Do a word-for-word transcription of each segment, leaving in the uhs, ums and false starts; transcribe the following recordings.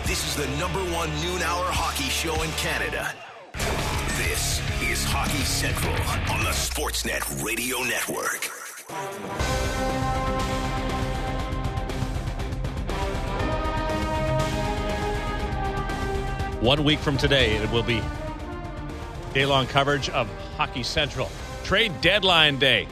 This is the number one noon hour hockey show in Canada. This is Hockey Central on the Sportsnet Radio Network. One week from today, it will be day-long coverage of Hockey Central. Trade deadline day.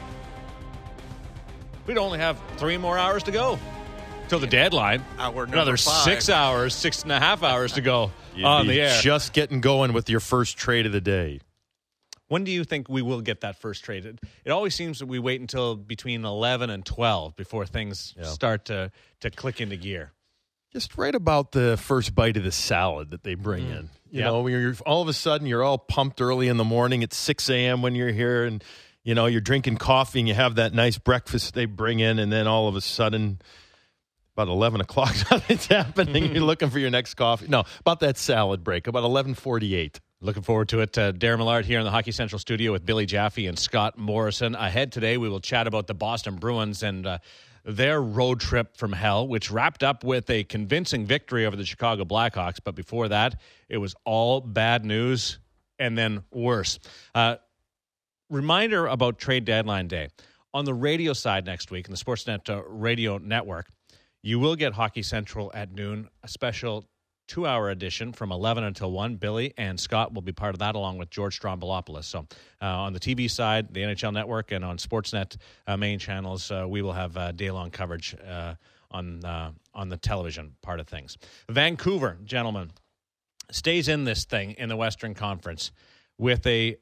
We'd only have three more hours to go till the deadline. Hour Another five. six hours, six and a half hours to go You'd on be the air. Just getting going with your first trade of the day. When do you think we will get that first trade? It, it always seems that we wait until between eleven and twelve before things Yeah. start to, to click into gear. Just right about the first bite of the salad that they bring in. You Yep. know, when you're all of a sudden you're all pumped early in the morning. It's six a.m. when you're here, and you know you're drinking coffee and you have that nice breakfast they bring in, and then all of a sudden, about eleven o'clock, nothing's happening. You're looking for your next coffee. No, about that salad break, about eleven forty-eight. Looking forward to it. Uh, Darren Millard here in the Hockey Central studio with Billy Jaffe and Scott Morrison. Ahead today, we will chat about the Boston Bruins and uh, their road trip from hell, which wrapped up with a convincing victory over the Chicago Blackhawks. But before that, it was all bad news and then worse. Uh, reminder about trade deadline day. On the radio side next week, in the Sportsnet uh, radio network, you will get Hockey Central at noon, a special two-hour edition from eleven until one. Billy and Scott will be part of that, along with George Strombolopoulos. So uh, on the T V side, the N H L Network, and on Sportsnet uh, main channels, uh, we will have uh, day-long coverage uh, on uh, on the television part of things. Vancouver, gentlemen, stays in this thing in the Western Conference with a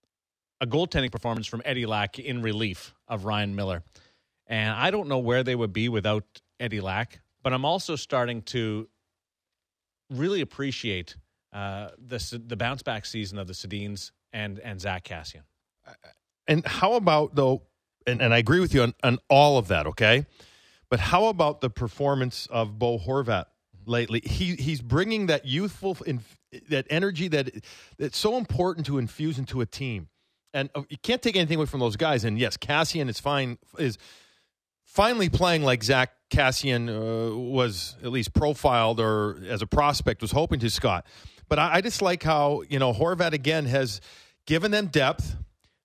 a goaltending performance from Eddie Lack in relief of Ryan Miller. And I don't know where they would be without Eddie Lack, but I'm also starting to really appreciate uh, the the bounce back season of the Sedins and and Zach Kassian. And how about, though, and, and I agree with you on, on all of that, okay? But how about the performance of Bo Horvat lately? He He's bringing that youthful, inf- that energy that that's so important to infuse into a team. And uh, you can't take anything away from those guys. And, yes, Kassian is fine, is finally playing like Zach Kassian uh, was at least profiled or as a prospect was hoping to, Scott. But I, I just like how, you know, Horvat, again, has given them depth,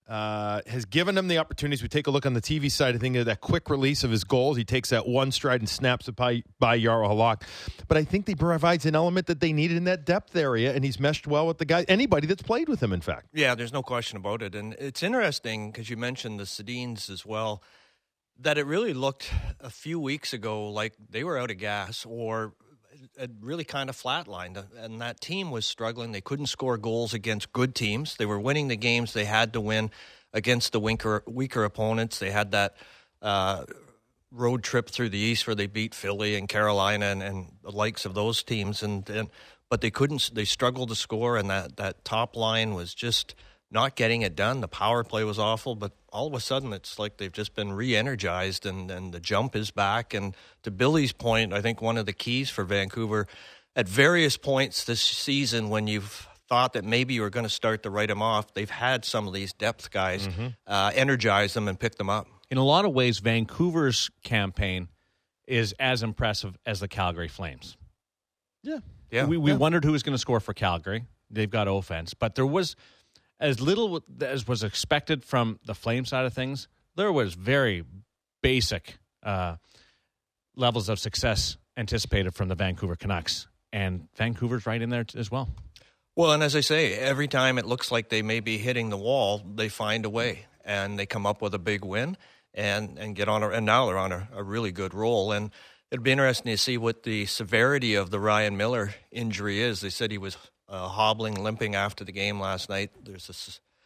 uh, has given them the opportunities. We take a look on the T V side of things, that quick release of his goals. He takes that one stride and snaps it by, by Jarro Halak. But I think he provides an element that they needed in that depth area, and he's meshed well with the guy, anybody that's played with him, in fact. Yeah, there's no question about it. And it's interesting because you mentioned the Sedins as well, that it really looked a few weeks ago like they were out of gas or it really kind of flatlined. And that team was struggling. They couldn't score goals against good teams. They were winning the games they had to win against the weaker, weaker opponents. They had that uh, road trip through the East where they beat Philly and Carolina and, and the likes of those teams. And, and but they couldn't. They struggled to score, and that, that top line was just not getting it done. The power play was awful, but all of a sudden it's like they've just been re-energized and, and the jump is back. And to Billy's point, I think one of the keys for Vancouver at various points this season when you've thought that maybe you were going to start to write them off, they've had some of these depth guys mm-hmm. uh, energize them and pick them up. In a lot of ways, Vancouver's campaign is as impressive as the Calgary Flames. Yeah. yeah. We, we yeah. wondered who was going to score for Calgary. They've got offense, but there was as little as was expected from the Flame side of things. There was very basic uh, levels of success anticipated from the Vancouver Canucks, and Vancouver's right in there t- as well. Well, and as I say, every time it looks like they may be hitting the wall, they find a way, and they come up with a big win and, and get on a, and now they're on a, a really good roll. And it'd be interesting to see what the severity of the Ryan Miller injury is. They said he was Uh, hobbling, limping after the game last night. There's a,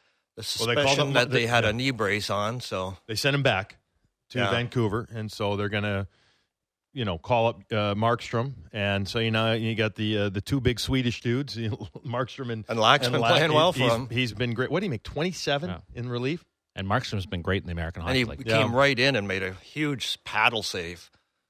a suspicion well, they him, that they had yeah. a knee brace on. So they sent him back to yeah. Vancouver, and so they're going to, you know, call up uh, Markstrom. And so, you know, you got the uh, the two big Swedish dudes, you know, Markstrom and And Lack's been Lack. playing well he, for he's, him. He's been great. What did he make, twenty-seven yeah. in relief? And Markstrom's been great in the American and Hockey he League. came yeah. right in and made a huge paddle save.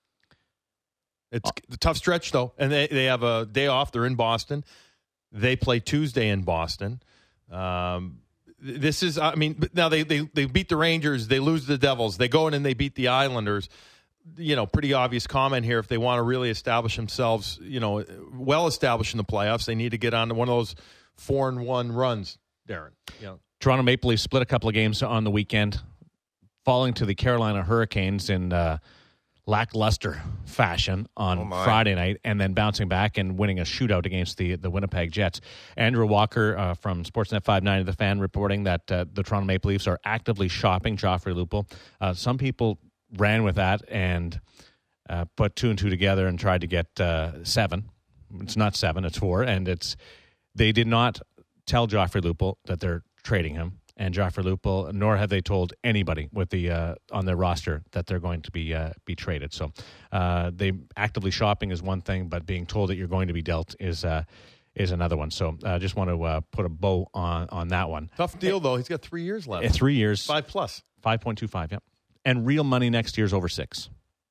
It's a tough stretch, though. And they, they have a day off. They're in Boston. They play Tuesday in Boston. Um, this is, I mean, now they, they, they beat the Rangers. They lose the Devils. They go in and they beat the Islanders. you know, pretty obvious comment here. If they want to really establish themselves, you know, well established in the playoffs, they need to get on to one of those four and one runs, Darren. Yeah. Toronto Maple Leafs split a couple of games on the weekend, falling to the Carolina Hurricanes in uh, lackluster fashion on oh Friday night, and then bouncing back and winning a shootout against the the Winnipeg Jets. Andrew Walker uh, from Sportsnet five ninety, The Fan, reporting that uh, the Toronto Maple Leafs are actively shopping Joffrey Lupul. Uh, some people ran with that and uh, put two and two together and tried to get uh, seven. It's not seven, it's four, and it's they did not tell Joffrey Lupul that they're trading him. And Joffrey Lupul, nor have they told anybody with the uh, on their roster that they're going to be uh, be traded. So, uh, they actively shopping is one thing, but being told that you're going to be dealt is uh, is another one. So, I uh, just want to uh, put a bow on on that one. Tough deal though. He's got three years left. Uh, three years, five plus, five point two five. Yeah, and real money next year's over six.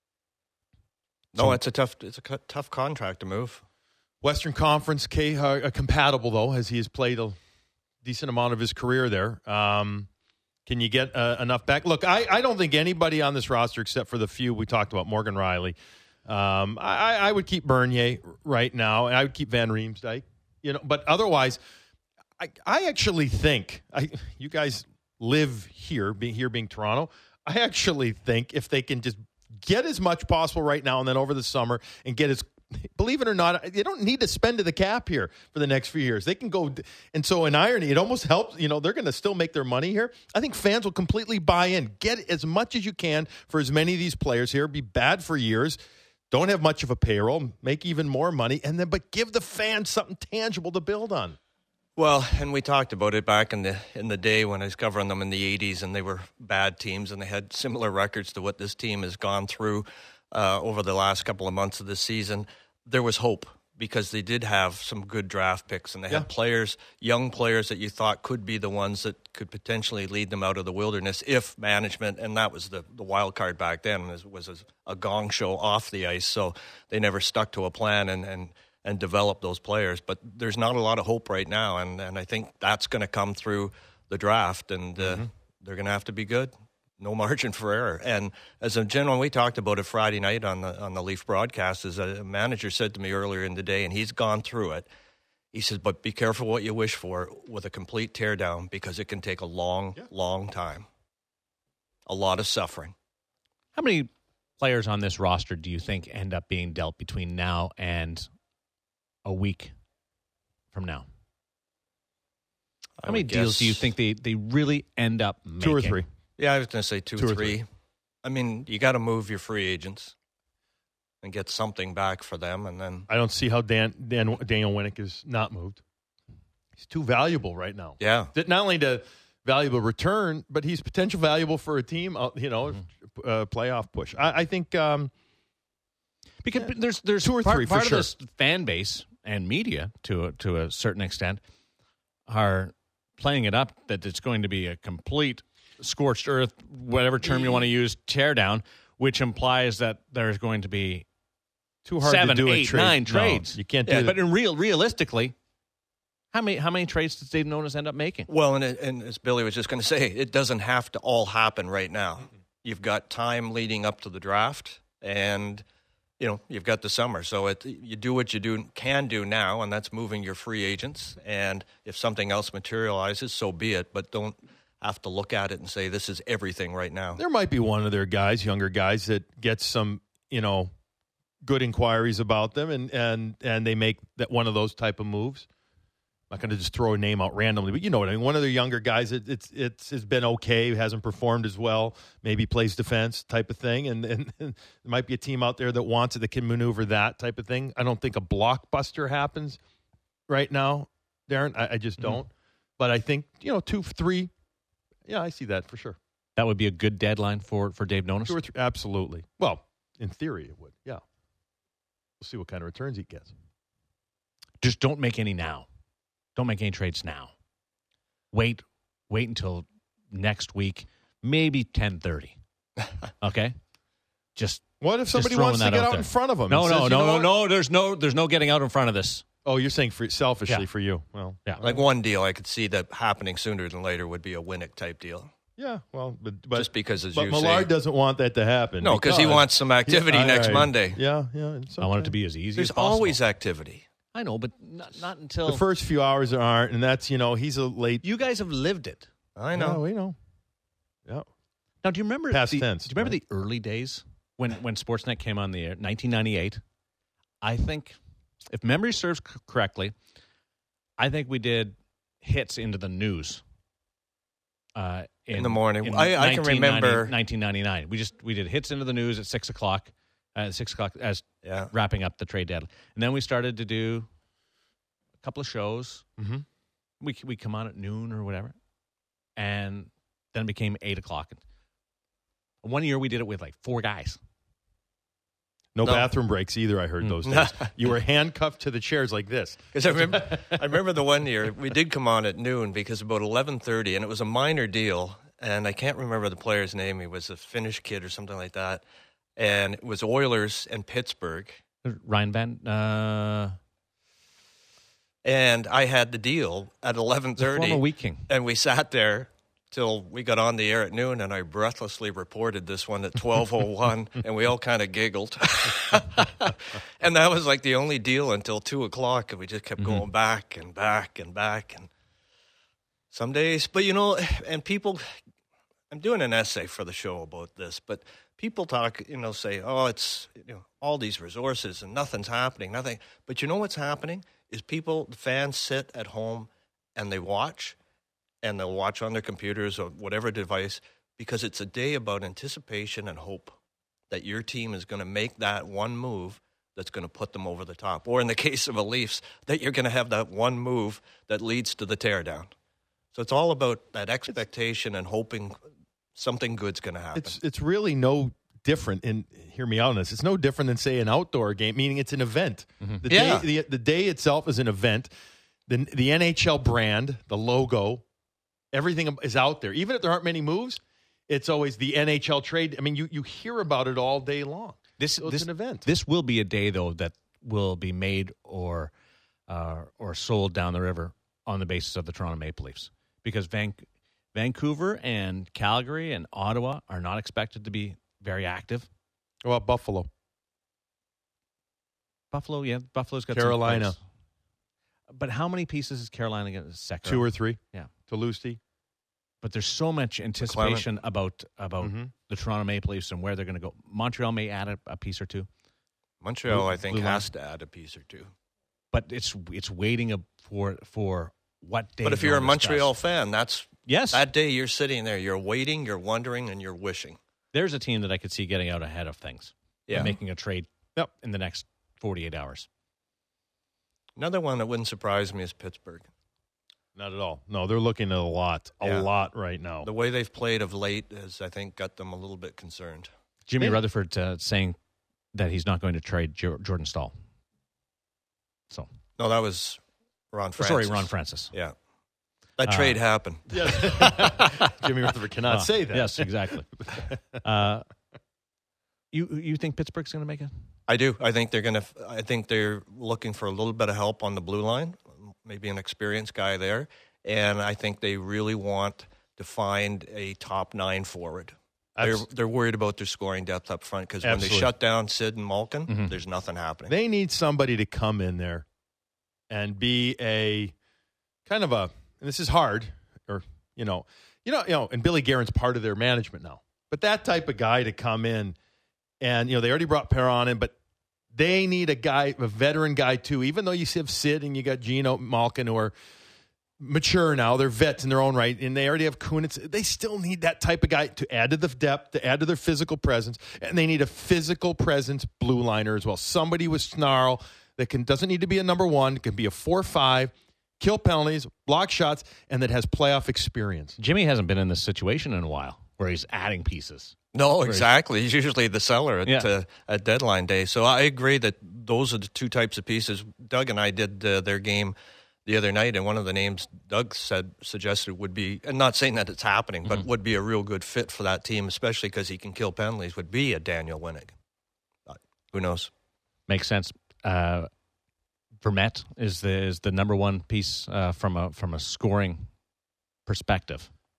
No, So- it's a tough it's a cu- tough contract to move. Western Conference K, uh, compatible though, as he has played a decent amount of his career there. Um, can you get uh, enough back? Look, I, I don't think anybody on this roster, except for the few we talked about, Morgan Riley. Um, I, I would keep Bernier right now, and I would keep Van Riemsdyk. You know, but otherwise, I, I actually think I you guys live here, being here being Toronto. I actually think if they can just get as much possible right now, and then over the summer, and get as believe it or not, they don't need to spend to the cap here for the next few years. They can go, and so in irony, it almost helps. You know, they're going to still make their money here. I think fans will completely buy in. Get as much as you can for as many of these players here. Be bad for years. Don't have much of a payroll. Make even more money, and then but give the fans something tangible to build on. Well, and we talked about it back in the in the day when I was covering them in the eighties, and they were bad teams, and they had similar records to what this team has gone through uh, over the last couple of months of this season. There was hope because they did have some good draft picks, and they yeah. had players, young players that you thought could be the ones that could potentially lead them out of the wilderness if management, and that was the, the wild card back then, was, was a, a gong show off the ice, so they never stuck to a plan and, and, and developed those players. But there's not a lot of hope right now, and, and I think that's going to come through the draft, and uh, mm-hmm. they're going to have to be good. No margin for error. And as a general, we talked about it Friday night on the on the Leaf broadcast, as a manager said to me earlier in the day, and he's gone through it. He says, but be careful what you wish for with a complete teardown because it can take a long, yeah. long time. A lot of suffering. How many players on this roster do you think end up being dealt between now and a week from now? How many deals do you think they, they really end up making? Two or three. Yeah, I was going to say two, two or or three. three. I mean, you got to move your free agents and get something back for them, and then I don't see how Dan, Dan Daniel Winnick is not moved. He's too valuable right now. Yeah, not only to valuable return, but he's potential valuable for a team. You know, mm-hmm. uh, playoff push. I, I think um, because yeah, there's there's two or part, three part for of sure. this fan base and media to a, to a certain extent are playing it up that it's going to be a complete scorched earth, whatever term you want to use, tear down, which implies that there's going to be too hard seven, to do eight, a trade. nine trades. No, you can't do yeah, that. But in real, realistically, how many how many trades does Dave Nonis end up making? Well, and, it, and as Billy was just going to say, it doesn't have to all happen right now. Mm-hmm. You've got time leading up to the draft, and you know you've got the summer. So it, you do what you do can do now, and that's moving your free agents. And if something else materializes, so be it. But don't have to look at it and say this is everything right now. There might be one of their guys, younger guys, that gets some, you know, good inquiries about them, and and and they make that one of those type of moves. I'm not going to just throw a name out randomly, but you know what I mean. One of their younger guys, it, it's it's has been okay, hasn't performed as well, maybe plays defense type of thing, and, and, and there might be a team out there that wants it, that can maneuver that type of thing. I don't think a blockbuster happens right now, Darren. I, I just don't. Mm-hmm. But I think, you know, two, three. Yeah, I see that for sure. That would be a good deadline for, for Dave Nonis? Two or three, absolutely. Well, in theory, it would, yeah. We'll see what kind of returns he gets. Just don't make any now. Don't make any trades now. Wait, wait until next week, maybe ten thirty. Okay? Just What if somebody wants to get out, out in front of him? No, no, says, no, you know no, no. There's no there's no getting out in front of this. Oh, you're saying for, selfishly yeah. for you. Well, yeah. Like one deal I could see that happening sooner than later would be a Winnick type deal. Yeah, well, but, but just because, as but you Millard say, doesn't want that to happen. no, because he wants some activity Yeah, next right. Monday. Yeah, yeah. It's I want it okay. to be as easy There's as possible. always activity. I know, but not, not until The first few hours aren't, and that's, you know, he's a late. you guys have lived it. I Yeah, know. we know. Yeah. Now, do you remember Past the, tense, Do you remember right? the early days when when Sportsnet came on the air, nineteen ninety-eight? I think, if memory serves c- correctly, I think we did hits into the news uh, in, In the morning. in I- I can 1990 remember- nineteen ninety-nine. We just we did hits into the news at six o'clock. Uh, six o'clock as Yeah. wrapping up the trade deadline, and then we started to do a couple of shows. Mm-hmm. We we come on at noon or whatever, and then it became eight o'clock. One year we did it with like four guys. No, No. bathroom breaks either, I heard those days. You were handcuffed to the chairs like this. Because I remember, I remember the one year we did come on at noon because about eleven thirty, and it was a minor deal, and I can't remember the player's name. He was a Finnish kid or something like that, and it was Oilers and Pittsburgh, Ryan Van. Uh, and I had the deal at eleven thirty. former Wheat King. And we sat there till we got on the air at noon, and I breathlessly reported this one at twelve oh one, and we all kind of giggled. And that was like the only deal until two o'clock, and we just kept Mm-hmm. going back and back and back. And some days, but you know, and people, I'm doing an essay for the show about this, but people talk, you know, say, oh, it's, you know, all these resources and nothing's happening, nothing. But you know what's happening is people, the fans sit at home and they watch, and they'll watch on their computers or whatever device, because it's a day about anticipation and hope that your team is going to make that one move that's going to put them over the top. Or in the case of the Leafs, that you're going to have that one move that leads to the teardown. So it's all about that expectation and hoping something good's going to happen. It's it's really no different, and hear me out on this. It's no different than, say, an outdoor game, meaning it's an event. The, Yeah. day, the, the day itself is an event. The, the N H L brand, the logo, everything is out there. Even if there aren't many moves, it's always the N H L trade. I mean, you, you hear about it all day long. This So it's this an event. This will be a day though that will be made or uh, or sold down the river on the basis of the Toronto Maple Leafs, because Van, Vancouver and Calgary and Ottawa are not expected to be very active. Well, Buffalo. Buffalo, yeah, Buffalo's got Carolina. Some players. But how many pieces is Carolina going to second? Two or three. Yeah. Toulouse. But there's so much anticipation about about Mhm. the Toronto Maple Leafs and where they're going to go. Montreal may add a, a piece or two, Montreal, Blue- I think, Blue has to add a piece or two. but it's it's waiting a, for for what day. But if they'll you're a discuss. Montreal fan, that's yes, that day you're sitting there, you're waiting, you're wondering, and you're wishing. there's a team that I could see getting out ahead of things. Yeah. and making a trade Yep. in the next forty-eight hours. Another one that wouldn't surprise me is Pittsburgh. Not at all. No, they're looking at a lot, a Yeah. lot right now. The way they've played of late has, I think, got them a little bit concerned. Jimmy They- Rutherford uh, saying that he's not going to trade Jo- Jordan Stahl. So No, that was Ron oh, Francis. sorry, Ron Francis. Yeah. That Uh, trade happened. Yes. Jimmy Rutherford cannot Uh, say that. Yes, exactly. uh, you you think Pittsburgh's going to make it? I do. I think they're going to. I think they're looking for a little bit of help on the blue line, maybe an experienced guy there, and I think they really want to find a top nine forward. They're Abs- they're worried about their scoring depth up front because when they Absolutely. shut down Sid and Malkin, Mhm. there's nothing happening. They need somebody to come in there and be a kind of a, and this is hard, or you know, you know, you know, and Billy Guerin's part of their management now. But that type of guy to come in, and you know, they already brought Perron in, but they need a guy, a veteran guy too. Even though you have Sid and you got Gino Malkin, who are mature now, they're vets in their own right, and they already have Kunitz. They still need that type of guy to add to the depth, to add to their physical presence, and they need a physical presence blue liner as well. Somebody with snarl that can doesn't need to be a number one, can be a four five, kill penalties, block shots, and that has playoff experience. Jimmy hasn't been in this situation in a while where he's adding pieces. No, exactly. He's usually the seller at, Yeah. uh, at deadline day. So I agree that those are the two types of pieces. Doug and I did uh, their game the other night, and one of the names Doug said suggested would be, and not saying that it's happening, but would be a real good fit for that team, especially because he can kill penalties, would be a Daniel Winnick. But who knows? Makes sense. Uh, Vermette is the is the number one piece uh, from a from a scoring perspective.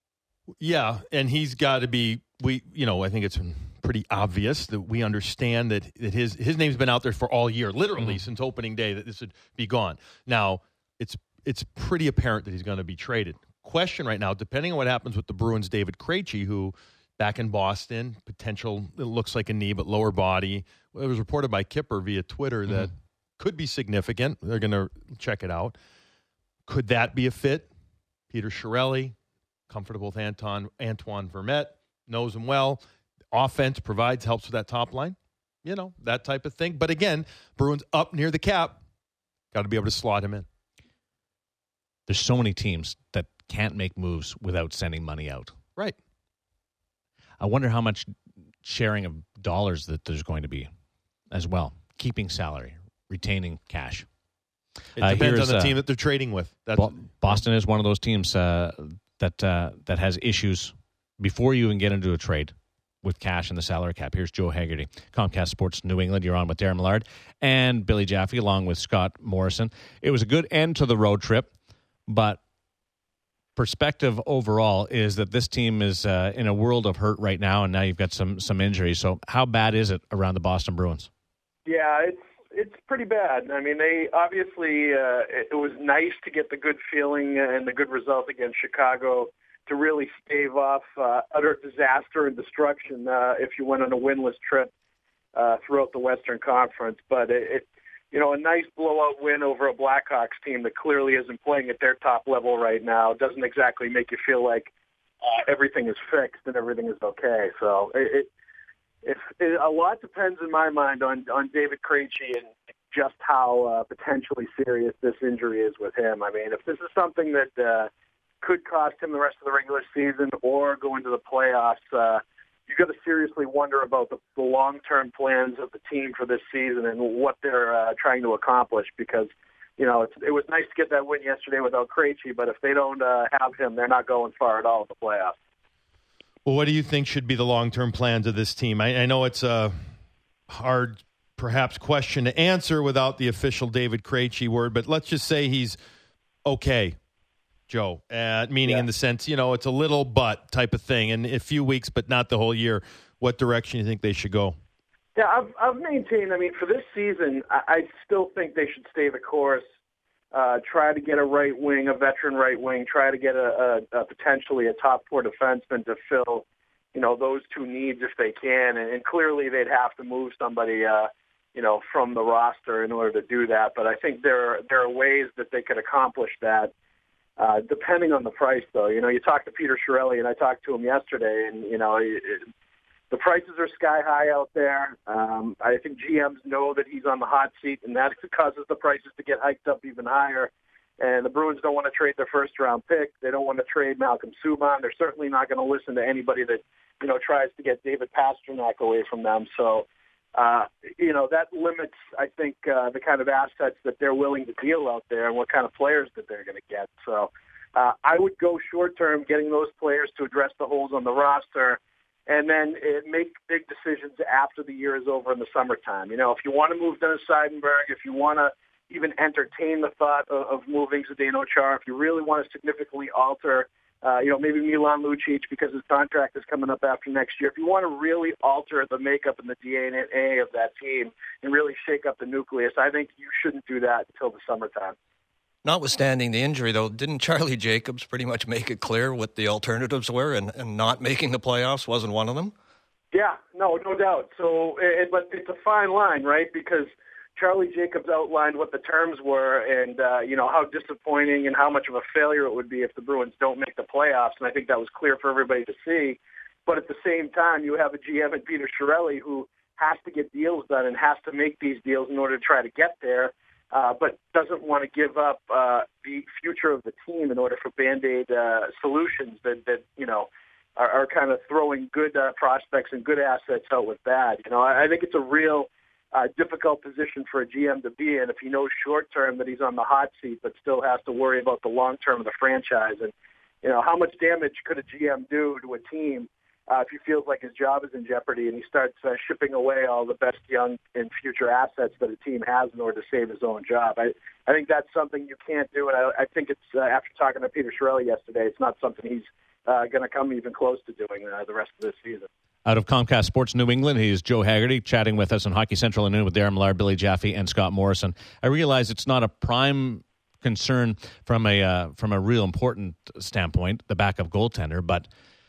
Yeah, and he's got to be. We, you know, I think it's pretty obvious that we understand that, that his his name's been out there for all year, literally mm-hmm. since opening day, that this would be gone. Now, it's it's pretty apparent that he's going to be traded. Question right now, depending on what happens with the Bruins, David Krejci, who back in Boston, potential, it looks like a knee, but lower body. It was reported by Kipper via Twitter that mm-hmm. could be significant. They're going to check it out. Could that be a fit? Peter Chiarelli, comfortable with Anton, Antoine Vermette, knows him well. Offense provides, helps with that top line. You know, that type of thing. But again, Bruins up near the cap. Got to be able to slot him in. There's so many teams that can't make moves without sending money out. Right. I wonder how much sharing of dollars that there's going to be as well. Keeping salary, retaining cash. It depends uh, on the uh, team that they're trading with. That's, Bo- Boston is one of those teams uh, that uh, that has issues before you even get into a trade with cash and the salary cap. Here's Joe Haggerty, Comcast Sports New England. You're on with Darren Millard and Billy Jaffe along with Scott Morrison. It was a good end to the road trip, but perspective overall is that this team is uh, in a world of hurt right now, and now you've got some some injuries. So how bad is it around the Boston Bruins? Yeah, it's it's pretty bad. I mean, they obviously uh, it, it was nice to get the good feeling and the good result against Chicago to really stave off uh, utter disaster and destruction uh, if you went on a winless trip uh, throughout the Western Conference. But it, it, you know, a nice blowout win over a Blackhawks team that clearly isn't playing at their top level right now doesn't exactly make you feel like uh, everything is fixed and everything is okay. So it, it, if, it a lot depends in my mind on, on David Krejci and just how uh, potentially serious this injury is with him. I mean, if this is something that uh, could cost him the rest of the regular season or go into the playoffs, uh, you've got to seriously wonder about the, the long-term plans of the team for this season and what they're uh, trying to accomplish because, you know, it's, it was nice to get that win yesterday without Krejci, but if they don't uh, have him, they're not going far at all in the playoffs. Well, what do you think should be the long-term plans of this team? I, I know it's a hard, perhaps, question to answer without the official David Krejci word, but let's just say he's okay, Joe, uh, meaning yeah. in the sense, you know, it's a little but type of thing, and a few weeks, but not the whole year. What direction do you think they should go? Yeah, I've, I've maintained, I mean, for this season, I, I still think they should stay the course, uh, try to get a right wing, a veteran right wing, try to get a, a, a potentially a top four defenseman to fill, you know, those two needs if they can, and, and clearly they'd have to move somebody, uh, you know, from the roster in order to do that, but I think there are, there are ways that they could accomplish that. Uh, depending on the price, though, you know, you talked to Peter Chiarelli, and I talked to him yesterday, and, you know, it, it, the prices are sky high out there. Um, I think G Ms know that he's on the hot seat, and that causes the prices to get hiked up even higher. And the Bruins don't want to trade their first-round pick. They don't want to trade Malcolm Subban. They're certainly not going to listen to anybody that, you know, tries to get David Pastrnak away from them. So, Uh, you know, that limits, I think, uh, the kind of assets that they're willing to deal out there and what kind of players that they're going to get. So uh, I would go short-term getting those players to address the holes on the roster and then uh, make big decisions after the year is over in the summertime. You know, if you want to move Dennis Seidenberg, if you want to even entertain the thought of, of moving Zdeno Chara, if you really want to significantly alter Uh, you know, maybe Milan Lucic because his contract is coming up after next year. If you want to really alter the makeup and the D N A of that team and really shake up the nucleus, I think you shouldn't do that until the summertime. Notwithstanding the injury, though, didn't Charlie Jacobs pretty much make it clear what the alternatives were, and, and not making the playoffs wasn't one of them? Yeah, no, no doubt. So, it, but it's a fine line, right? Because Charlie Jacobs outlined what the terms were and, uh, you know, how disappointing and how much of a failure it would be if the Bruins don't make the playoffs. And I think that was clear for everybody to see. But at the same time, you have a G M in Peter Chiarelli who has to get deals done and has to make these deals in order to try to get there, uh, but doesn't want to give up uh, the future of the team in order for Band-Aid uh, solutions that, that, you know, are, are kind of throwing good uh, prospects and good assets out with bad. You know, I, I think it's a real Uh, difficult position for a G M to be in if he knows short term that he's on the hot seat, but still has to worry about the long term of the franchise. And you know, how much damage could a G M do to a team uh, if he feels like his job is in jeopardy and he starts uh, shipping away all the best young and future assets that a team has in order to save his own job. I, I think that's something you can't do, and I, I think it's, uh, after talking to Peter Chiarelli yesterday, it's not something he's uh, going to come even close to doing uh, the rest of this season. Out of Comcast Sports New England, he is Joe Haggerty, chatting with us on Hockey Central at noon with Darren Millard, Billy Jaffe, and Scott Morrison. I realize it's not a prime concern from a uh, from a real important standpoint, the backup goaltender, but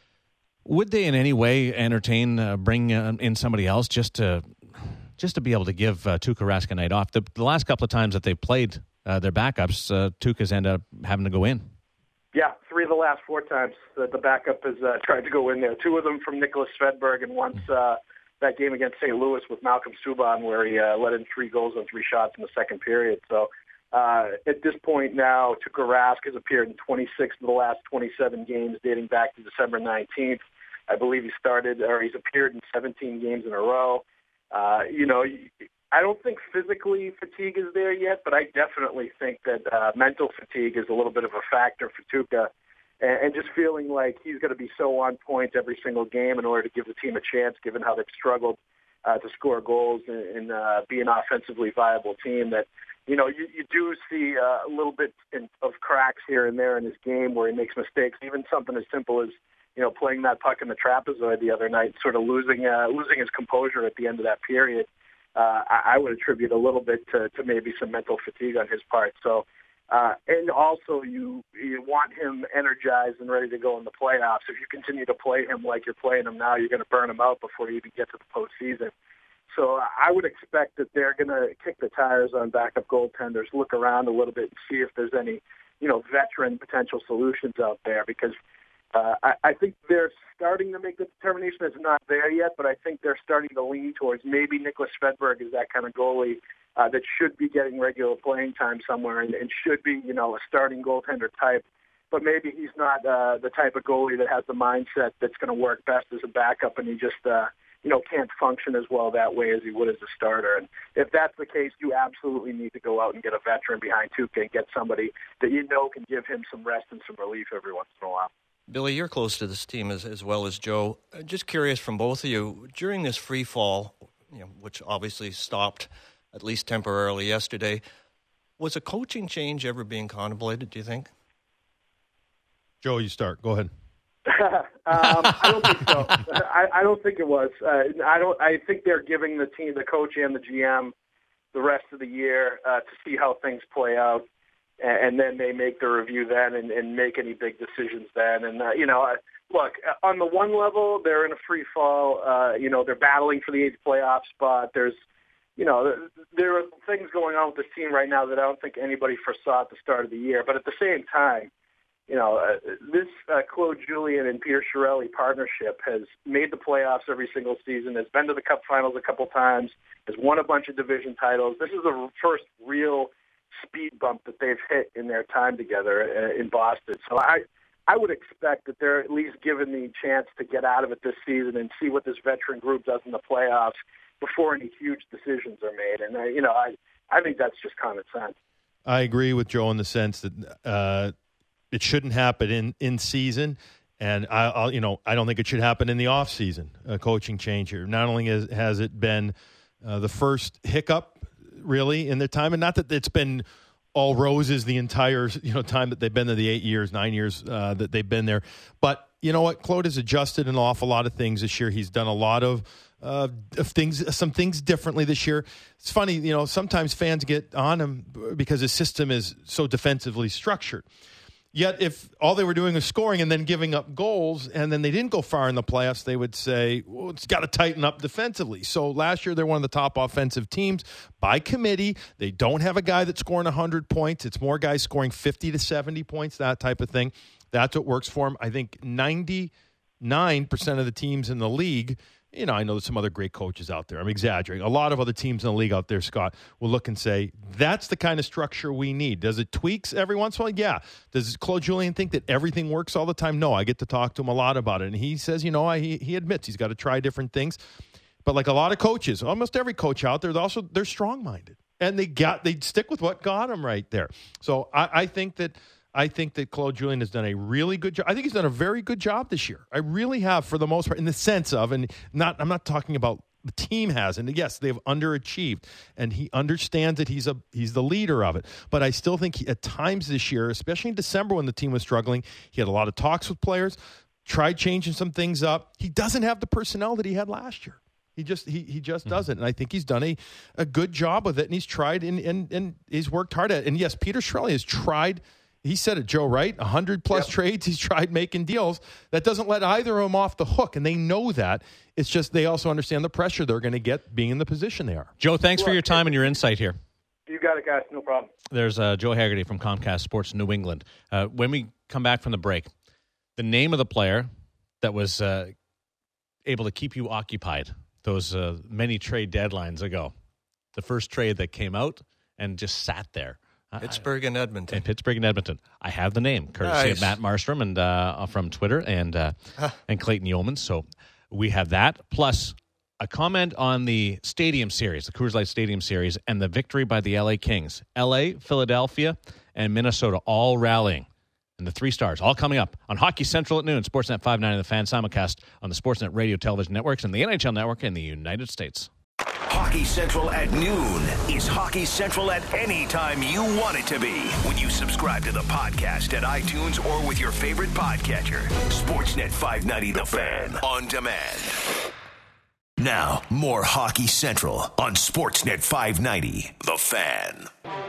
would they in any way entertain uh, bring uh, in somebody else just to just to be able to give uh, Tuukka Rask a night off? The, the last couple of times that they played uh, their backups, uh, Tuukka's ended up having to go in. Yeah, three of the last four times that the backup has uh, tried to go in there. Two of them from Nicholas Svedberg, and once uh, that game against Saint Louis with Malcolm Subban, where he uh, let in three goals on three shots in the second period. So uh, at this point now, Tuukka Rask has appeared in twenty-six of the last twenty-seven games dating back to December nineteenth. I believe he started, or he's appeared in seventeen games in a row. Uh, you know, I don't think physically fatigue is there yet, but I definitely think that uh, mental fatigue is a little bit of a factor for Tuukka, and, and just feeling like he's going to be so on point every single game in order to give the team a chance, given how they've struggled uh, to score goals and, and uh, be an offensively viable team. That, you know, you, you do see uh, a little bit in, of cracks here and there in his game where he makes mistakes, even something as simple as, you know, playing that puck in the trapezoid the other night, sort of losing uh, losing his composure at the end of that period. Uh, I, I would attribute a little bit to, to maybe some mental fatigue on his part. So, uh, and also you you want him energized and ready to go in the playoffs. If you continue to play him like you're playing him now, you're going to burn him out before you even get to the postseason. So I would expect that they're going to kick the tires on backup goaltenders, look around a little bit and see if there's any, you know, veteran potential solutions out there, because Uh, I, I think they're starting to make the determination. It's not there yet, but I think they're starting to lean towards maybe Nicholas Svedberg is that kind of goalie uh, that should be getting regular playing time somewhere and, and should be, you know, a starting goaltender type. But maybe he's not uh, the type of goalie that has the mindset that's going to work best as a backup, and he just, uh, you know, can't function as well that way as he would as a starter. And if that's the case, you absolutely need to go out and get a veteran behind Tuukka and get somebody that you know can give him some rest and some relief every once in a while. Billy, you're close to this team as, as well as Joe. Uh, just curious from both of you, during this free fall, you know, which obviously stopped at least temporarily yesterday, was a coaching change ever being contemplated, do you think? Joe, you start. Go ahead. um, I don't think so. I, I don't think it was. Uh, I don't. I think they're giving the team, the coach and the G M, the rest of the year uh, to see how things play out. And then they make the review then and, and make any big decisions then. And, uh, you know, look, on the one level, they're in a free fall. Uh, you know, they're battling for the eighth playoff spot. There's, you know, there are things going on with this team right now that I don't think anybody foresaw at the start of the year. But at the same time, you know, uh, this uh, Claude Julien and Peter Chiarelli partnership has made the playoffs every single season, has been to the Cup Finals a couple times, has won a bunch of division titles. This is the first real speed bump that they've hit in their time together uh, in Boston. So I I would expect that they're at least given the chance to get out of it this season and see what this veteran group does in the playoffs before any huge decisions are made. And, uh, you know, I, I think that's just common sense. I agree with Joe in the sense that uh, it shouldn't happen in, in season. And I, I'll, you know, I don't think it should happen in the off season, a coaching change here. Not only has, has it been uh, the first hiccup really in their time, and not that it's been all roses the entire, you know, time that they've been there, the eight years, nine years uh, that they've been there. But you know what? Claude has adjusted an awful lot of things this year. He's done a lot of, uh, of things, some things differently this year. It's funny, you know, sometimes fans get on him because his system is so defensively structured. Yet if all they were doing was scoring and then giving up goals and then they didn't go far in the playoffs, they would say, well, it's got to tighten up defensively. So last year they're one of the top offensive teams by committee. They don't have a guy that's scoring one hundred points. It's more guys scoring fifty to seventy points, that type of thing. That's what works for them. I think ninety-nine percent of the teams in the league, you know, I know there's some other great coaches out there. I'm exaggerating. A lot of other teams in the league out there, Scott, will look and say, that's the kind of structure we need. Does it tweaks every once in a while? Yeah. Does Claude Julien think that everything works all the time? No. I get to talk to him a lot about it. And he says, you know, I, he, he admits he's got to try different things. But like a lot of coaches, almost every coach out there, they're also they're strong-minded. And they got they stick with what got them right there. So I, I think that I think that Claude Julien has done a really good job. I think he's done a very good job this year. I really have, for the most part, in the sense of, and not, I'm not talking about the team has, and yes, they've underachieved, and he understands that he's a he's the leader of it. But I still think he, at times this year, especially in December when the team was struggling, he had a lot of talks with players, tried changing some things up. He doesn't have the personnel that he had last year. He just he he just mm-hmm. doesn't, and I think he's done a, a good job with it, and he's tried and and, and he's worked hard at it. And yes, Peter Chiarelli has tried. He said it, Joe, right? one hundred plus yep. trades. He's tried making deals. That doesn't let either of them off the hook, and they know that. It's just they also understand the pressure they're going to get being in the position they are. Joe, thanks for your time and your insight here. You got it, guys. No problem. There's uh, Joe Haggerty from Comcast Sports New England. Uh, when we come back from the break, the name of the player that was uh, able to keep you occupied those uh, many trade deadlines ago, the first trade that came out and just sat there. Pittsburgh and Edmonton. And Pittsburgh and Edmonton. I have the name, courtesy nice. of Matt Marstrom and uh, from Twitter and uh, huh. and Clayton Yeomans. So we have that, plus a comment on the Stadium Series, the Coors Light Stadium Series, and the victory by the L A Kings. L A, Philadelphia, and Minnesota all rallying. And the three stars all coming up on Hockey Central at noon. Sportsnet five ninety, the Fan, simulcast on the Sportsnet radio television networks and the N H L network in the United States. Hockey Central at noon is Hockey Central at any time you want it to be. When you subscribe to the podcast at iTunes or with your favorite podcatcher. Sportsnet five ninety The Fan on demand. Now, more Hockey Central on Sportsnet five ninety The Fan.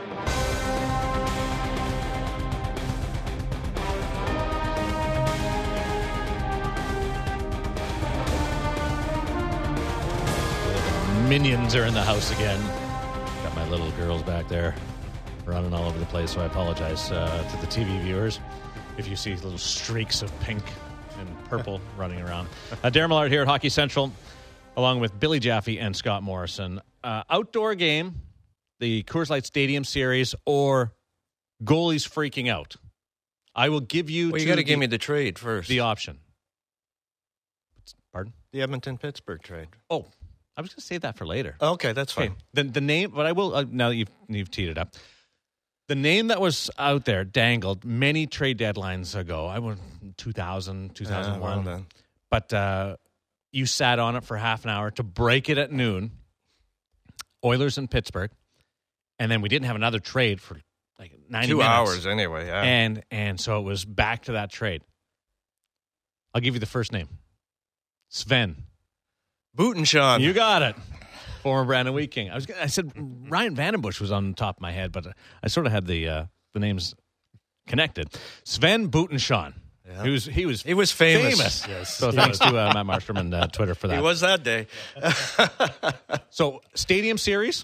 Minions are in the house again. Got my little girls back there running all over the place, so I apologize uh, to the T V viewers if you see little streaks of pink and purple running around. Uh, Darren Millard here at Hockey Central, along with Billy Jaffe and Scott Morrison. Uh, outdoor game, the Coors Light Stadium Series, or goalies freaking out. I will give you. Well, you got to give me the trade first. The option. Pardon? The Edmonton-Pittsburgh trade. Oh. I was going to save that for later. Okay, that's fine. Okay. The the name, but I will uh, now that you've you've teed it up. The name that was out there dangled many trade deadlines ago. I went two thousand, two thousand one. Uh, well then. But uh, you sat on it for half an hour to break it at noon. Oilers in Pittsburgh, and then we didn't have another trade for like ninety two minutes. hours anyway. Yeah, and and so it was back to that trade. I'll give you the first name, Sven Butenschon. You got it. Former Brandon Wheat King. I was. I said Ryan Vandenbush was on the top of my head, but I sort of had the uh, the names connected. Sven Butenschon. Yeah. He was. He was. He was famous. famous. Yes. So thanks to uh, Matt Marstrom and uh, Twitter for that. He was that day. So Stadium Series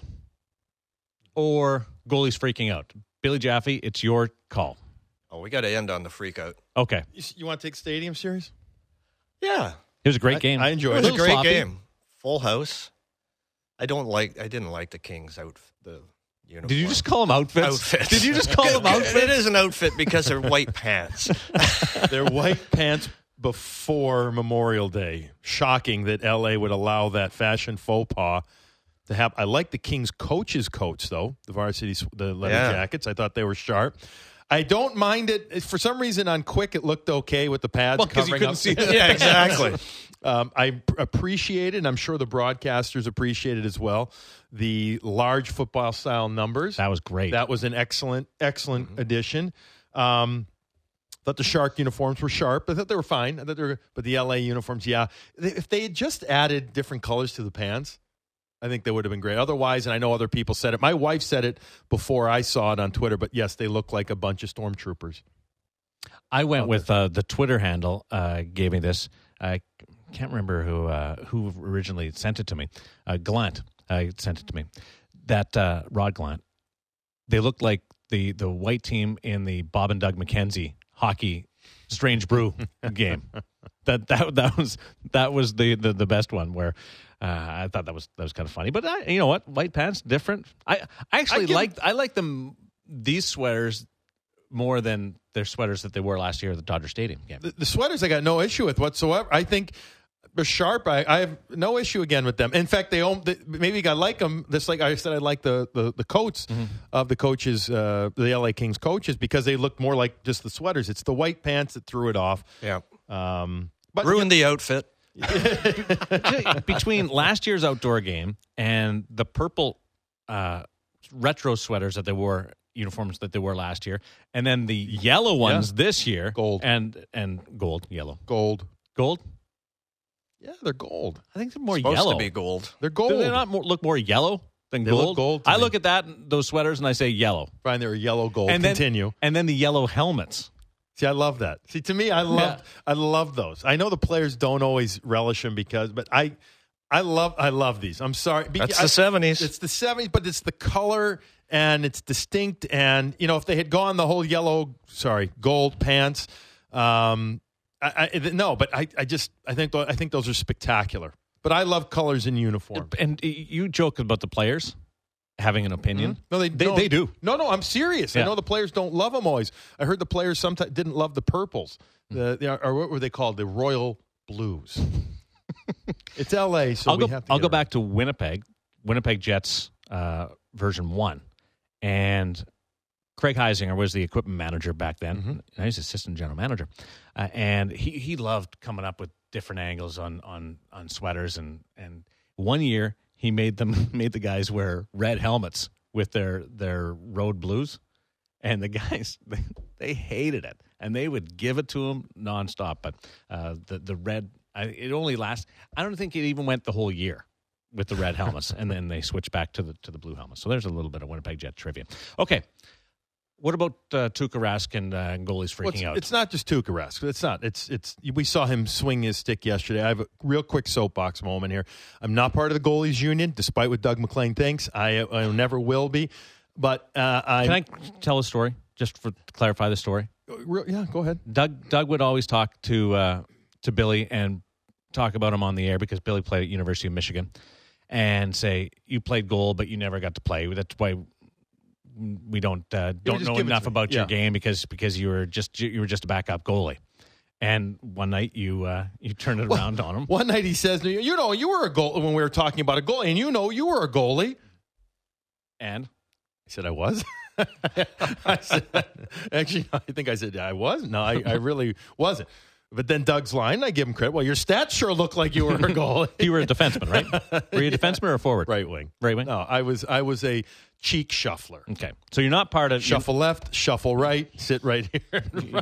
or goalies freaking out. Billy Jaffe, it's your call. Oh, we got to end on the freak out. Okay. You, you want to take Stadium Series? Yeah. It was a great game. I, I enjoyed it. It was a great sloppy. game. Full house. I don't like. I didn't like the Kings out the uniform. Did you just call them outfits? Outfits. Did you just call them outfits? It is an outfit because they're white pants. They're white pants before Memorial Day. Shocking that L A would allow that fashion faux pas to happen. I like the Kings coaches' coats though. The varsity, the leather Yeah. jackets. I thought they were sharp. I don't mind it. For some reason, on Quick, it looked okay with the pads Well, 'cause you covering couldn't up. see it. Yeah, exactly. Um, I p- appreciate it, and I'm sure the broadcasters appreciate it as well, the large football-style numbers. That was great. That was an excellent, excellent mm-hmm. addition. Um, thought the Shark uniforms were sharp. I thought they were fine. I thought they were, but the L A uniforms, yeah. They, if they had just added different colors to the pants, I think they would have been great. Otherwise, and I know other people said it. My wife said it before I saw it on Twitter, but yes, they look like a bunch of stormtroopers. I went with uh, the Twitter handle uh, gave me this. I can't remember who uh, who originally sent it to me. Uh, Gallant uh, sent it to me. That uh, Rod Gallant. They looked like the the white team in the Bob and Doug McKenzie hockey Strange Brew game. That that that was that was the, the, the best one where uh, I thought that was that was kind of funny. But I, you know what, white pants different. I I actually I like I like them these sweaters more than their sweaters that they wore last year at the Dodger Stadium game. The, the sweaters I got no issue with whatsoever. I think they're sharp. I, I have no issue again with them. In fact, they own. They, maybe I like them. Just like I said, I like the the, the coats mm-hmm. of the coaches, uh, the L A Kings coaches, because they look more like just the sweaters. It's the white pants that threw it off. Yeah, um, but ruined the outfit. Between last year's outdoor game and the purple uh, retro sweaters that they wore, uniforms that they wore last year, and then the yellow ones yeah. this year, gold and and gold, yellow, gold, gold. Yeah, they're gold. I think they're more supposed yellow. To be gold. They're gold. Do they not more, look more yellow than they gold? Look gold. I me. look at that those sweaters and I say yellow. Fine, they're yellow gold. And Continue. Then, and then the yellow helmets. See, I love that. See, to me, I love, yeah. I love those. I know the players don't always relish them because, but I, I love, I love these. I'm sorry, that's I, the seventies. It's the seventies, but it's the color and it's distinct. And you know, if they had gone the whole yellow, sorry, gold pants, um, I, I no, but I, I just, I think, I think those are spectacular. But I love colors in uniform. And you joke about the players having an opinion. Mm-hmm. No, they, they no, they do. No, no, I'm serious. Yeah. I know the players don't love them always. I heard the players sometimes didn't love the purples, the, the or what were they called? The royal blues. It's L A, so I'll we go. have to I'll get go it back to Winnipeg, Winnipeg Jets uh, version one, and Craig Heisinger was the equipment manager back then. Mm-hmm. Now he's assistant general manager, uh, and he he loved coming up with different angles on on on sweaters, and and one year he made them made the guys wear red helmets with their their road blues, and the guys they, they hated it, and they would give it to them nonstop. But uh, the the red I, it only lasts. I don't think it even went the whole year with the red helmets, and then they switched back to the to the blue helmets. So there's a little bit of Winnipeg Jet trivia. Okay. What about uh, Tuukka Rask and uh, goalies freaking well, it's, out? It's not just Tuukka Rask. It's not. It's it's. We saw him swing his stick yesterday. I have a real quick soapbox moment here. I'm not part of the goalies union, despite what Doug McLean thinks. I, I never will be. But uh, I can I tell a story just for, to clarify the story? Real, yeah, go ahead. Doug Doug would always talk to uh, to Billy and talk about him on the air because Billy played at University of Michigan, and say you played goal, but you never got to play. That's why. We don't uh, don't know enough about yeah. your game because because you were just you were just a backup goalie, and one night you uh, you turned it well, around on him. One night he says, "You know, you were a goal when we were talking about a goalie, and you know you were a goalie." And I said, "I was." I said, actually, I think I said I was. No, I, I really wasn't. But then Doug's line, I give him credit. Well, your stats sure look like you were a goalie. You were a defenseman, right? Were you a defenseman or a forward? Right wing. Right wing. No, I was. I was a cheek shuffler. Okay, so you're not part of shuffle left, shuffle right, sit right here.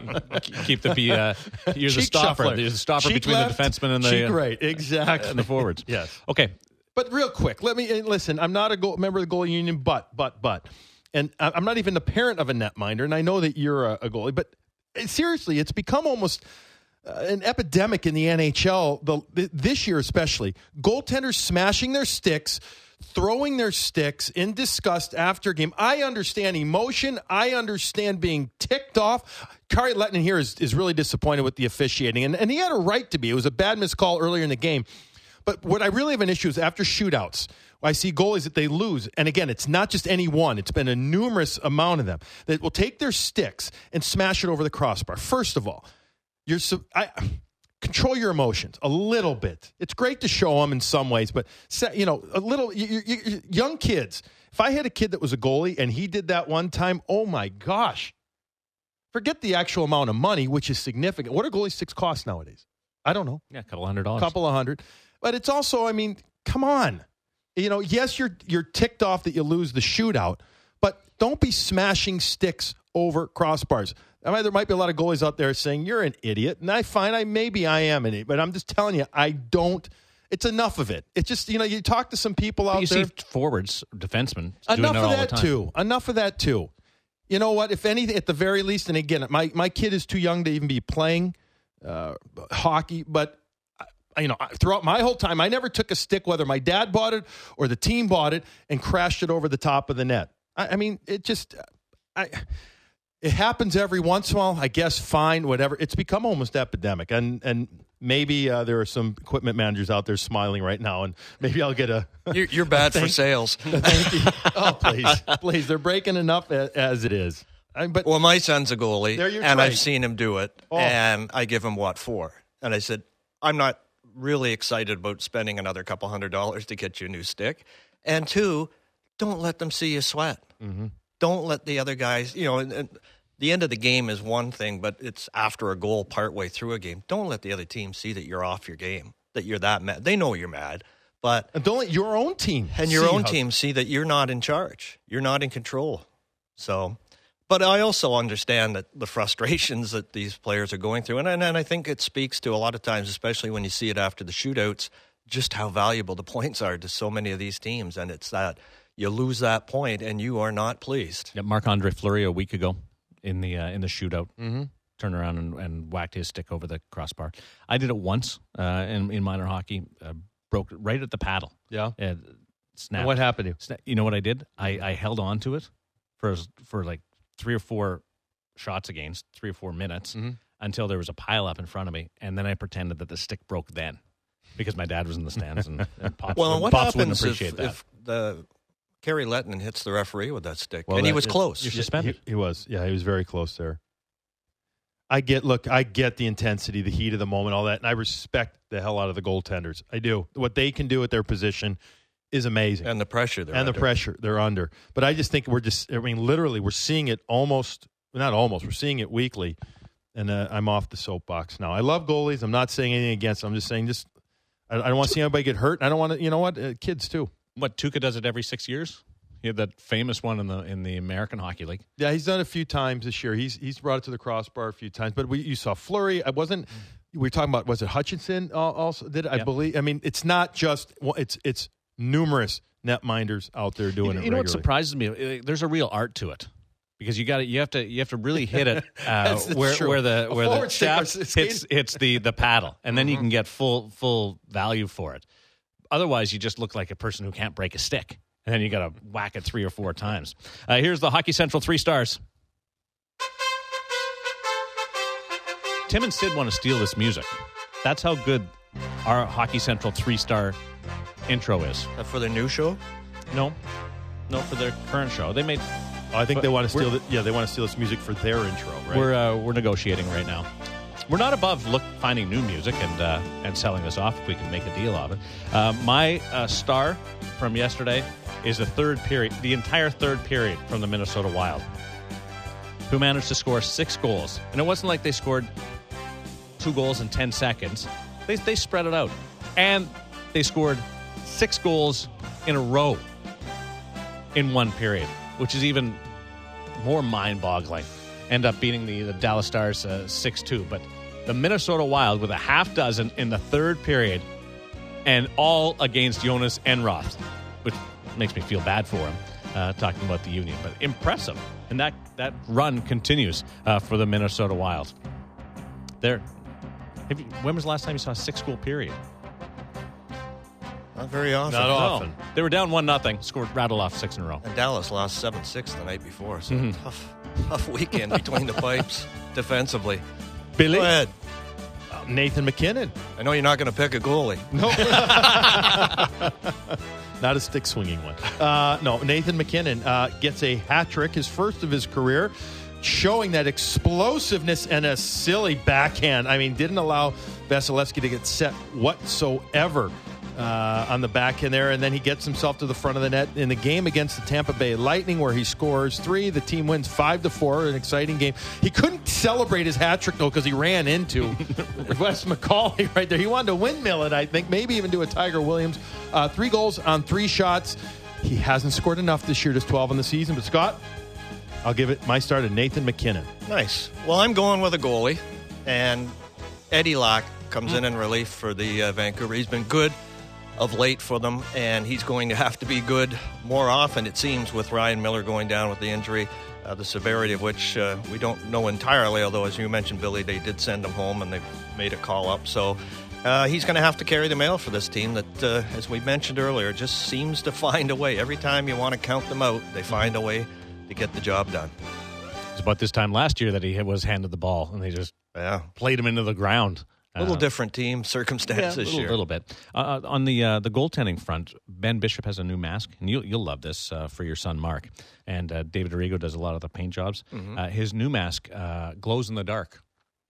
Keep the uh, you're cheek the stopper. Shuffler. You're the stopper cheek between left, the defenseman and the cheek right. Exactly, and the forwards. Yes. Okay, but real quick, let me listen. I'm not a goal, member of the goalie union, but but but, and I'm not even the parent of a netminder, and I know that you're a, a goalie, but seriously, it's become almost. Uh, an epidemic in the N H L the, this year especially. Goaltenders smashing their sticks, throwing their sticks in disgust after game. I understand emotion. I understand being ticked off. Kari Lettinen here is, is really disappointed with the officiating, and, and he had a right to be. It was a bad missed call earlier in the game. But what I really have an issue is after shootouts, I see goalies that they lose. And again, it's not just any one. It's been a numerous amount of them that will take their sticks and smash it over the crossbar. First of all, You're so, I, control your emotions a little bit. It's great to show them in some ways, but you know, a little you, you, you, young kids. If I had a kid that was a goalie and he did that one time, oh my gosh! Forget the actual amount of money, which is significant. What do goalie sticks cost nowadays? I don't know. Yeah, a couple hundred dollars. A couple of hundred. But it's also, I mean, come on. You know, yes, you're you're ticked off that you lose the shootout, but don't be smashing sticks over crossbars. I mean, there might be a lot of goalies out there saying, you're an idiot. And I find I maybe I am an idiot, but I'm just telling you, I don't. It's enough of it. It's just, you know, you talk to some people out you there. You see forwards, defensemen, doing enough that of all that the time. too. Enough of that too. You know what? If anything, at the very least, and again, my, my kid is too young to even be playing uh, hockey, but you know, throughout my whole time, I never took a stick, whether my dad bought it or the team bought it, and crashed it over the top of the net. I, I mean, it just, I, it happens every once in a while. I guess fine, whatever. It's become almost epidemic, and and maybe uh, there are some equipment managers out there smiling right now, and maybe I'll get a. You're, you're bad thank, for sales. Thank you. Oh, please, please. They're breaking enough as, as it is. I, but well, my son's a goalie, There you're and right. I've seen him do it, Oh. and I give him what for, and I said, I'm not really excited about spending another couple hundred dollars to get you a new stick. And two, don't let them see you sweat. Mm-hmm. Don't let the other guys, you know, and, and the end of the game is one thing, but it's after a goal partway through a game. Don't let the other team see that you're off your game, that you're that mad. They know you're mad, but... And don't let your own team And your see own how- team see that you're not in charge. You're not in control. So... But I also understand that the frustrations that these players are going through, and, and and I think it speaks to a lot of times, especially when you see it after the shootouts, just how valuable the points are to so many of these teams. And it's that you lose that point and you are not pleased. Yeah, Marc-Andre Fleury a week ago in the uh, in the shootout, Mm-hmm. turned around and, and whacked his stick over the crossbar. I did it once uh, in in minor hockey, uh, broke it right at the paddle. Yeah. And snapped. And what happened to you? Sna- You know what I did? I, I held on to it for for like three or four shots against, three or four minutes, Mm-hmm. until there was a pile up in front of me, and then I pretended that the stick broke then, because my dad was in the stands and, and Pops, Well, wouldn't- what Pops wouldn't happens appreciate if, that. if the Kerry Lettinen hits the referee with that stick? Well, and he that- was it- close. You're suspended. He, he was. Yeah, he was very close there. I get, look, I get the intensity, the heat of the moment, all that, and I respect the hell out of the goaltenders. I do. What they can do at their position is amazing. And the pressure there. and the pressure they're under. But I just think we're just, I mean, literally, we're seeing it almost, not almost, we're seeing it weekly. And uh, I'm off the soapbox now. I love goalies. I'm not saying anything against them. I'm just saying, just, I, I don't want to see anybody get hurt. I don't want to, you know what, uh, kids too. What, Tuukka does it every six years? He had that famous one in the in the American Hockey League. Yeah, he's done it a few times this year. He's he's brought it to the crossbar a few times. But we you saw Fleury. I wasn't. We were talking about, was it Hutchinson al- also did it? I Yeah. believe. I mean, it's not just, well, it's it's numerous netminders out there doing You, it you know what regularly. surprises me? Uh, There's a real art to it. Because you got to, you have to, you have to really hit it uh, That's- that's where true. where the A where the forward stick or shaft s- hits hits the the paddle, and then you can get full full value for it. Otherwise, you just look like a person who can't break a stick, and then you got to whack it three or four times. Uh, here's the Hockey Central three stars. Tim and Sid want to steal this music. That's how good our Hockey Central three star intro is. Uh, for the new show? No, no, for their current show, they made. I think But they want to we're- steal. The, yeah, they want to steal this music for their intro. Right? We're uh, we're negotiating right now. We're not above look finding new music and uh, and selling this off if we can make a deal of it. Uh, my uh, star from yesterday is the third period, the entire third period from the Minnesota Wild, who managed to score six goals. And it wasn't like they scored two goals in ten seconds. They they spread it out, and they scored six goals in a row in one period, which is even more mind-boggling. End up beating the, the Dallas Stars uh, six two. But the Minnesota Wild with a half dozen in the third period, and all against Jonas Enroth, which makes me feel bad for him, uh, talking about the Union. But impressive. And that, that run continues uh, for the Minnesota Wild. There. Have you, when was the last time you saw a six-goal period? Not very often. Not often. No. They were down one nothing, scored, rattled off six in a row. And Dallas lost seven six the night before, so Mhm. tough, tough weekend between the pipes defensively. Billy, Go ahead. Nathan McKinnon. I know you're not going to pick a goalie. No, not a stick swinging one. Uh, no, Nathan McKinnon uh, gets a hat trick, his first of his career, showing that explosiveness and a silly backhand. I mean, didn't allow Vasilevsky to get set whatsoever uh, on the backhand there, and then he gets himself to the front of the net in the game against the Tampa Bay Lightning, where he scores three. The team wins five to four. An exciting game. He couldn't celebrate his hat trick though because he ran into Wes McCauley right there. He wanted to windmill it, I think, maybe even do a Tiger Williams. Uh, three goals on three shots. He hasn't scored enough this year. Just twelve in the season. But Scott, I'll give it my start to Nathan McKinnon. Nice. Well, I'm going with a goalie, and Eddie Lack comes in in relief for the uh, Vancouver. He's been good of late for them, and he's going to have to be good more often, it seems, with Ryan Miller going down with the injury, uh, the severity of which uh, we don't know entirely, although, as you mentioned, Billy, they did send him home, and they made a call up. So uh, he's going to have to carry the mail for this team that, uh, as we mentioned earlier, just seems to find a way. Every time you want to count them out, they find a way to get the job done. It was about this time last year that he was handed the ball, and they just Yeah. played him into the ground. A little Uh, different team circumstances yeah, a this little, year. little bit. Uh, on the uh, the goaltending front, Ben Bishop has a new mask, and you'll, you'll love this uh, for your son, Mark. And uh, David Arrigo does a lot of the paint jobs. Mhm. Uh, his new mask uh, glows in the dark.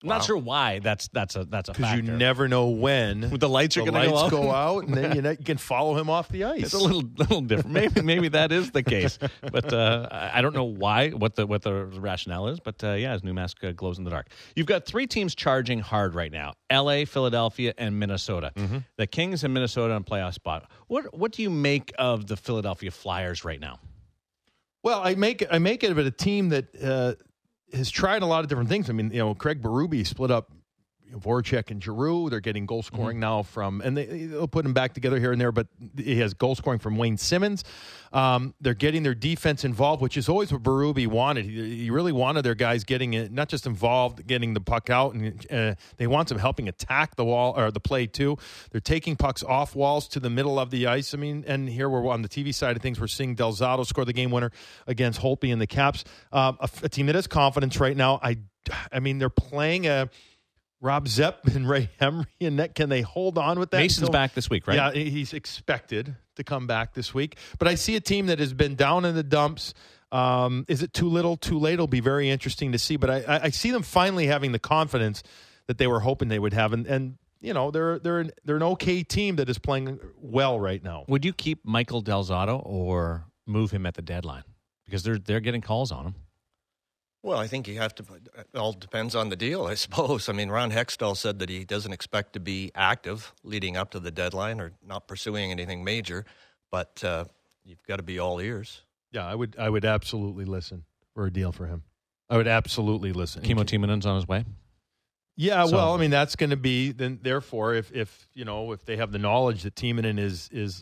I'm not sure why that's that's a that's a Because factor. you never know when the lights are the going to go lights out. go out, and then you, know, you can follow him off the ice. It's a little little different. Maybe maybe that is the case, but uh, I I don't know why what the what the rationale is. But uh, yeah, his new mask uh, glows in the dark. You've got three teams charging hard right now: L A, Philadelphia, and Minnesota. Mm-hmm. The Kings and Minnesota on playoff spot. What what do you make of the Philadelphia Flyers right now? Well, I make I make it of it a team that uh, has tried a lot of different things. I mean, you know, Craig Berube split up you know, Voracek and Giroux. They're getting goal scoring mm-hmm. now from, and they, they'll put them back together here and there, but he has goal scoring from Wayne Simmons. Um, they're getting their defense involved, which is always what Berube wanted. He, he really wanted their guys getting it, not just involved, getting the puck out, and uh, they want them helping attack the wall or the play too. They're taking pucks off walls to the middle of the ice. I mean, and here we're on the T V side of things. We're seeing Del Zotto score the game winner against Holtby and the Caps. Um, a, a team that has confidence right now. I, I mean, they're playing a. Rob Zepp and Ray Emery, and that, can they hold on with that? Mason's until, back this week, right? Yeah, he's expected to come back this week. But I see a team that has been down in the dumps. Um, is it too little, too late? It'll be very interesting to see. But I, I see them finally having the confidence that they were hoping they would have. And, and you know, they're they're an, they're an okay team that is playing well right now. Would you keep Michael Del Zotto or move him at the deadline? Because they're they're getting calls on him. Well, I think you have to, it all depends on the deal, I suppose. I mean, Ron Hextall said that he doesn't expect to be active leading up to the deadline or not pursuing anything major, but uh, you've got to be all ears. Yeah, I would I would absolutely listen for a deal for him. I would absolutely listen. Kimmo Timonen's on his way? Yeah, So- well, I mean, that's going to be, then. Therefore, if, if, you know, if they have the knowledge that Timonen is, is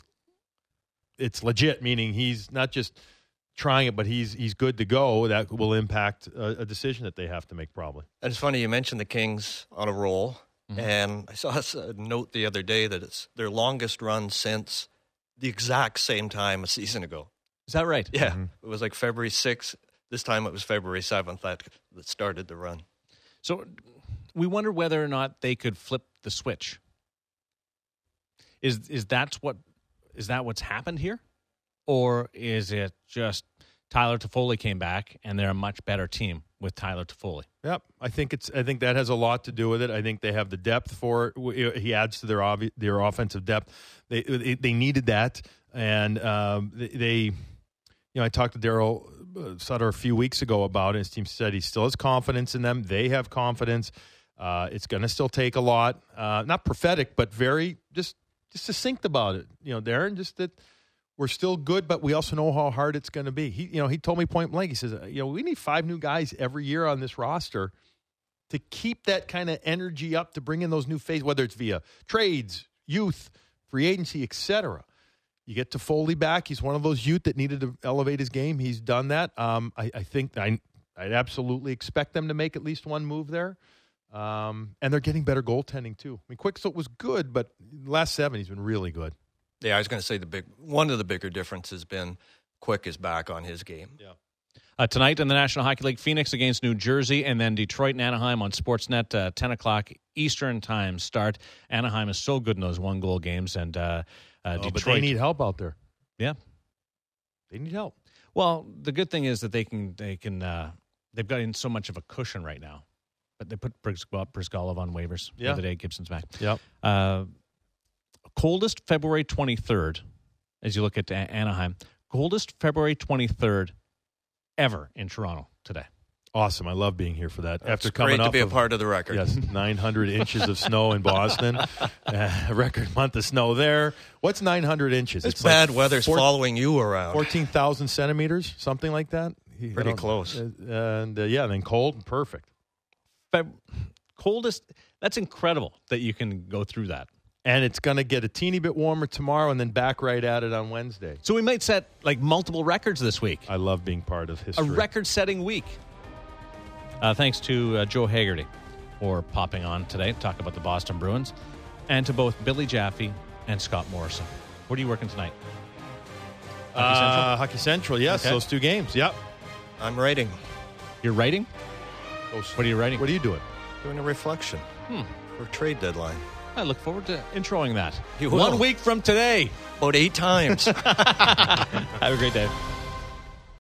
it's legit, meaning he's not just trying it, but he's he's good to go, that will impact a, a decision that they have to make probably. And it's funny, you mentioned the Kings on a roll, Mm-hmm. and I saw a note the other day that it's their longest run since the exact same time a season ago. Is that right? Yeah, it was like February sixth. This time it was February seventh that, that started the run. So we wonder whether or not they could flip the switch. Is is that what is that what's happened here? Or is it just Tyler Toffoli came back and they're a much better team with Tyler Toffoli? Yep, I think it's. I think that has a lot to do with it. I think they have the depth for it. He adds to their obvi- their offensive depth. They they, they needed that, and um, they, they, you know, I talked to Daryl Sutter a few weeks ago about it. His team said he still has confidence in them. They have confidence. Uh, it's going to still take a lot. Uh, not prophetic, but very just just succinct about it. You know, Darren, just that. We're still good, but we also know how hard it's going to be. He, you know, he told me point blank. He says, you know, we need five new guys every year on this roster to keep that kind of energy up, to bring in those new faces, whether it's via trades, youth, free agency, et cetera. You get Toffoli back. He's one of those youth that needed to elevate his game. He's done that. Um, I, I think I, I'd absolutely expect them to make at least one move there. Um, and they're getting better goaltending too. I mean, Quicksilver was good, but the last seven, he's been really good. Yeah, I was going to say the big one of the bigger differences has been Quick is back on his game. Yeah. Uh, tonight in the National Hockey League, Phoenix against New Jersey, and then Detroit and Anaheim on Sportsnet, uh, ten o'clock Eastern time start. Anaheim is so good in those one-goal games, and uh, uh, Oh, Detroit. but they need help out there. Yeah. They need help. Well, the good thing is that they can they can uh, they've got in so much of a cushion right now, but they put Bris- Brizgalov on waivers the Yeah. other day. Gibson's back. Yep. Uh, coldest February twenty-third, as you look at A- Anaheim. Coldest February twenty-third ever in Toronto today. Awesome. I love being here for that. It's After coming great to off be a of, part of the record. yes, nine hundred inches of snow in Boston, uh, a record month of snow there. What's nine hundred inches? It's, like bad weather's four- following you around. fourteen thousand centimeters, something like that. He- I Pretty don't- close. Uh, and uh, yeah, then cold, perfect. Feb- coldest. That's incredible that you can go through that. And it's going to get a teeny bit warmer tomorrow, and then back right at it on Wednesday. So we might set like multiple records this week. I love being part of A history. record-setting week. Uh, thanks to uh, Joe Haggerty for popping on today to talk about the Boston Bruins, and to both Billy Jaffe and Scott Morrison. What are you working tonight? Hockey Central? Uh, Hockey Central, yes, Okay. those two games. Yep. I'm writing, You're writing? Those- What are you writing? What are you doing? doing a reflection Hmm. for trade deadline. I look forward to introing that. You will. One week from today. About eight times. Have a great day.